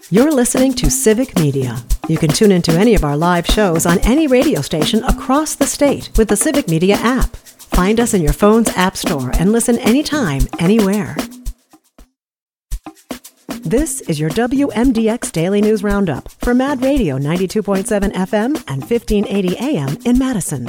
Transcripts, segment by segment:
You're listening to Civic Media. You can tune into any of our live shows on any radio station across the state with the Civic Media app. Find us in your phone's app store and listen anytime, anywhere. This is your WMDX Daily News Roundup for Mad Radio 92.7 FM and 1580 AM in Madison.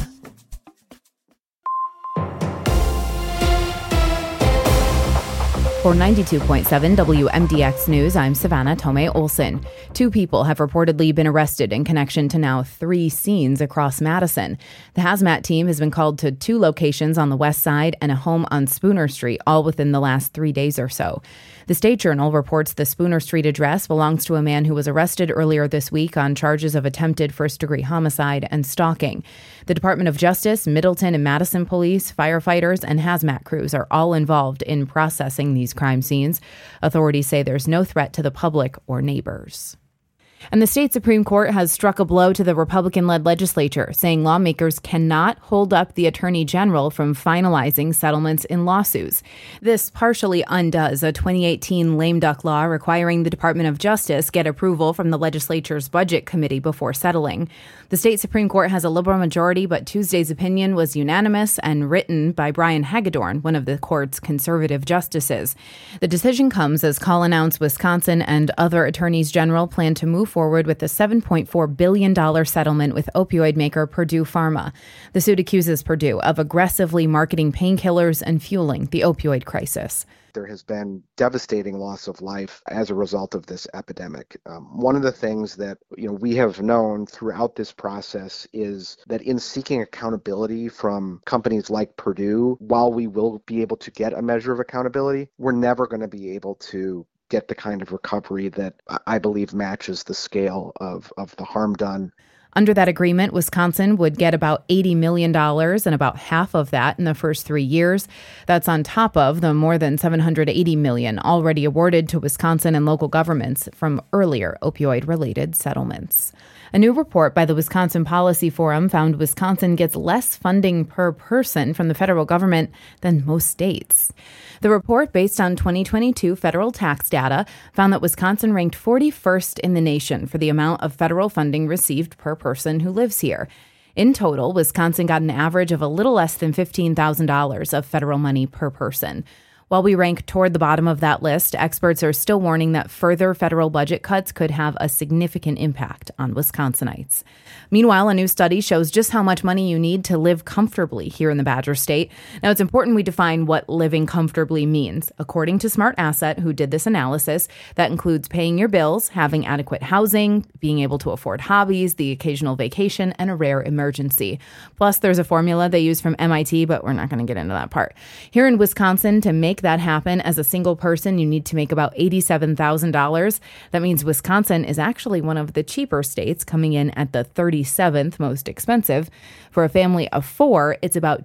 For 92.7 WMDX News, I'm Savannah Tomei Olson. 2 people have reportedly been arrested in connection to now 3 scenes across Madison. The hazmat team has been called to 2 locations on the west side and a home on Spooner Street, all within the last 3 days or so. The State Journal reports the Spooner Street address belongs to a man who was arrested earlier this week on charges of attempted first-degree homicide and stalking. The Department of Justice, Middleton and Madison police, firefighters, and hazmat crews are all involved in processing these crime scenes. Authorities say there's no threat to the public or neighbors. And the state Supreme Court has struck a blow to the Republican-led legislature, saying lawmakers cannot hold up the Attorney General from finalizing settlements in lawsuits. This partially undoes a 2018 lame duck law requiring the Department of Justice get approval from the legislature's Budget Committee before settling. The state Supreme Court has a liberal majority, but Tuesday's opinion was unanimous and written by Brian Hagedorn, one of the court's conservative justices. The decision comes as Call announced Wisconsin and other attorneys general plan to move forward with a $7.4 billion settlement with opioid maker Purdue Pharma. The suit accuses Purdue of aggressively marketing painkillers and fueling the opioid crisis. There has been devastating loss of life as a result of this epidemic. One of the things that we have known throughout this process is that in seeking accountability from companies like Purdue, while we will be able to get a measure of accountability, we're never going to be able to get the kind of recovery that I believe matches the scale of the harm done. Under that agreement, Wisconsin would get about $80 million, and about half of that in the first 3 years. That's on top of the more than $780 million already awarded to Wisconsin and local governments from earlier opioid-related settlements. A new report by the Wisconsin Policy Forum found Wisconsin gets less funding per person from the federal government than most states. The report, based on 2022 federal tax data, found that Wisconsin ranked 41st in the nation for the amount of federal funding received per person who lives here. In total, Wisconsin got an average of a little less than $15,000 of federal money per person. While we rank toward the bottom of that list, experts are still warning that further federal budget cuts could have a significant impact on Wisconsinites. Meanwhile, a new study shows just how much money you need to live comfortably here in the Badger State. Now, it's important we define what living comfortably means. According to Smart Asset, who did this analysis, that includes paying your bills, having adequate housing, being able to afford hobbies, the occasional vacation, and a rare emergency. Plus, there's a formula they use from MIT, but we're not going to get into that part. Here in Wisconsin, to make that happen as a single person, you need to make about $87,000. That means Wisconsin is actually one of the cheaper states, coming in at the 37th most expensive. For a family of 4, it's about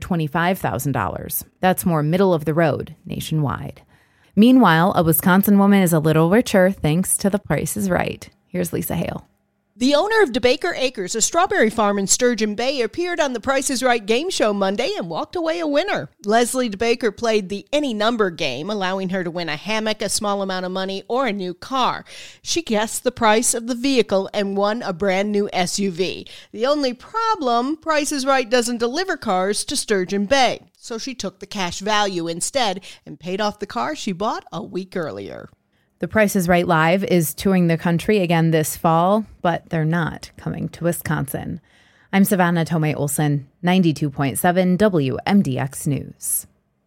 $225,000. That's more middle of the road nationwide. Meanwhile, a Wisconsin woman is a little richer thanks to The Price is Right. Here's Lisa Hale. The owner of DeBaker Acres, a strawberry farm in Sturgeon Bay, appeared on the Price is Right game show Monday and walked away a winner. Leslie DeBaker played the any number game, allowing her to win a hammock, a small amount of money, or a new car. She guessed the price of the vehicle and won a brand new SUV. The only problem, Price is Right doesn't deliver cars to Sturgeon Bay. So she took the cash value instead and paid off the car she bought a week earlier. The Price is Right Live is touring the country again this fall, but they're not coming to Wisconsin. I'm Savannah Tomei Olson, 92.7 WMDX News.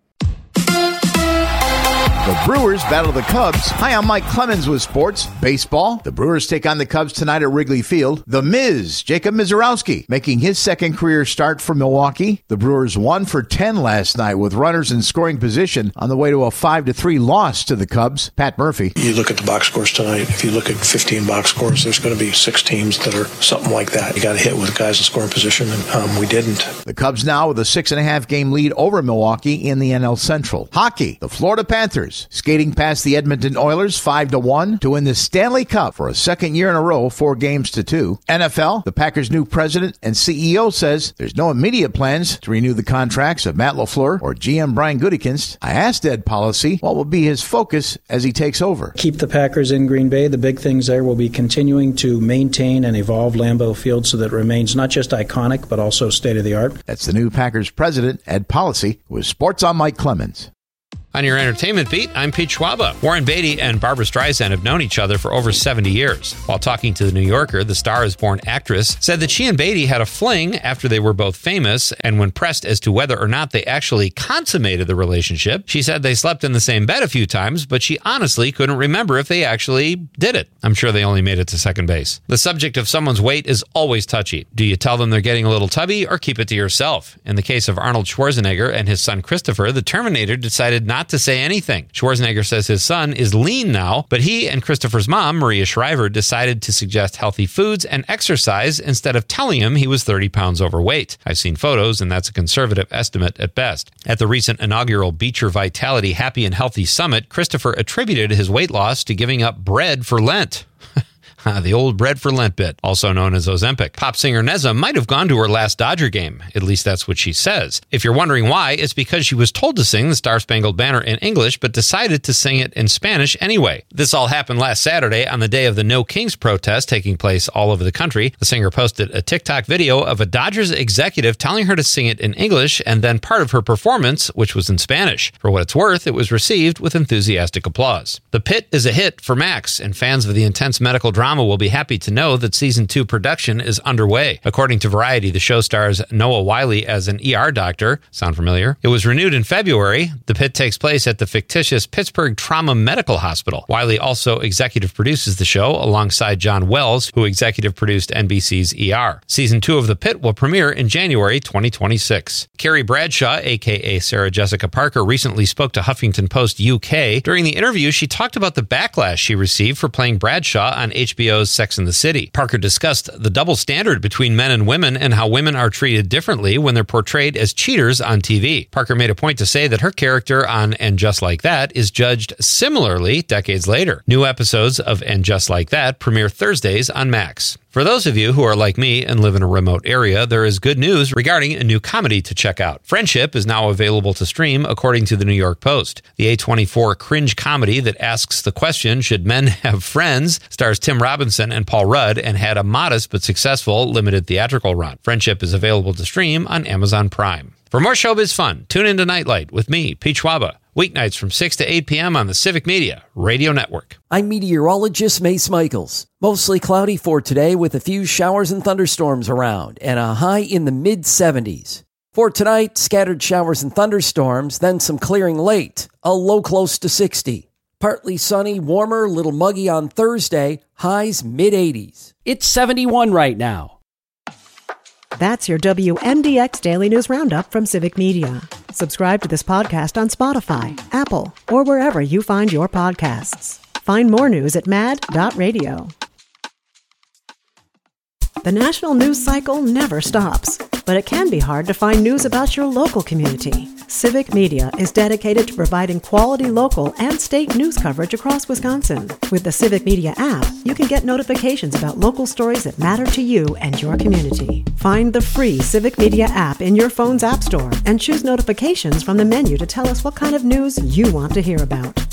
The Brewers battle the Cubs. Hi, I'm Mike Clemens with sports. Baseball. The Brewers take on the Cubs tonight at Wrigley Field. The Miz, Jacob Misiorowski, making his second career start for Milwaukee. The Brewers 1 for 10 last night with runners in scoring position on the way to a 5-3 loss to the Cubs. Pat Murphy. You look at the box scores tonight. If you look at 15 box scores, there's going to be 6 teams that are something like that. You got to hit with guys in scoring position, and we didn't. The Cubs now with a 6.5 game lead over Milwaukee in the NL Central. Hockey. The Florida Panthers Packers, skating past the Edmonton Oilers 5-1 to win the Stanley Cup for a second year in a row, 4-2. NFL, the Packers' new president and CEO says there's no immediate plans to renew the contracts of Matt LaFleur or GM Brian Gutekunst. I asked Ed Policy what will be his focus as he takes over. Keep the Packers in Green Bay. The big things there will be continuing to maintain and evolve Lambeau Field so that it remains not just iconic, but also state-of-the-art. That's the new Packers president, Ed Policy, with Sports on Mike Clemens. On your entertainment beat, I'm Pete Schwaba. Warren Beatty and Barbra Streisand have known each other for over 70 years. While talking to The New Yorker, the Star is Born actress said that she and Beatty had a fling after they were both famous, and when pressed as to whether or not they actually consummated the relationship, she said they slept in the same bed a few times, but she honestly couldn't remember if they actually did it. I'm sure they only made it to second base. The subject of someone's weight is always touchy. Do you tell them they're getting a little tubby or keep it to yourself? In the case of Arnold Schwarzenegger and his son Christopher, the Terminator decided not to say anything. Schwarzenegger says his son is lean now, but he and Christopher's mom, Maria Shriver, decided to suggest healthy foods and exercise instead of telling him he was 30 pounds overweight. I've seen photos, and that's a conservative estimate at best. At the recent inaugural Beecher Vitality Happy and Healthy Summit, Christopher attributed his weight loss to giving up bread for Lent. The old bread for Lent bit, also known as Ozempic. Pop singer Neza might have gone to her last Dodger game. At least that's what she says. If you're wondering why, it's because she was told to sing the Star-Spangled Banner in English, but decided to sing it in Spanish anyway. This all happened last Saturday on the day of the No Kings protest taking place all over the country. The singer posted a TikTok video of a Dodgers executive telling her to sing it in English, and then part of her performance, which was in Spanish. For what it's worth, it was received with enthusiastic applause. The Pit is a hit for Max, and fans of the intense medical drama will be happy to know that Season 2 production is underway. According to Variety, the show stars Noah Wiley as an ER doctor. Sound familiar? It was renewed in February. The Pit takes place at the fictitious Pittsburgh Trauma Medical Hospital. Wiley also executive produces the show alongside John Wells, who executive produced NBC's ER. Season 2 of The Pit will premiere in January 2026. Carrie Bradshaw, a.k.a. Sarah Jessica Parker, recently spoke to Huffington Post UK. During the interview, she talked about the backlash she received for playing Bradshaw on HBO's Sex and the City. Parker discussed the double standard between men and women and how women are treated differently when they're portrayed as cheaters on TV. Parker made a point to say that her character on And Just Like That is judged similarly decades later. New episodes of And Just Like That premiere Thursdays on Max. For those of you who are like me and live in a remote area, there is good news regarding a new comedy to check out. Friendship is now available to stream, according to the New York Post. The A24 cringe comedy that asks the question, should men have friends, stars Tim Robinson and Paul Rudd and had a modest but successful limited theatrical run. Friendship is available to stream on Amazon Prime. For more showbiz fun, tune into Nightlight with me, Pete Schwaba. Weeknights from 6 to 8 p.m. on the Civic Media Radio Network. I'm meteorologist Mace Michaels. Mostly cloudy for today with a few showers and thunderstorms around and a high in the mid-70s. For tonight, scattered showers and thunderstorms, then some clearing late, a low close to 60. Partly sunny, warmer, little muggy on Thursday, highs mid-80s. It's 71 right now. That's your WMDX Daily News Roundup from Civic Media. Subscribe to this podcast on Spotify, Apple, or wherever you find your podcasts. Find more news at mad.radio. The national news cycle never stops, but it can be hard to find news about your local community. Civic Media is dedicated to providing quality local and state news coverage across Wisconsin. With the Civic Media app, you can get notifications about local stories that matter to you and your community. Find the free Civic Media app in your phone's app store and choose notifications from the menu to tell us what kind of news you want to hear about.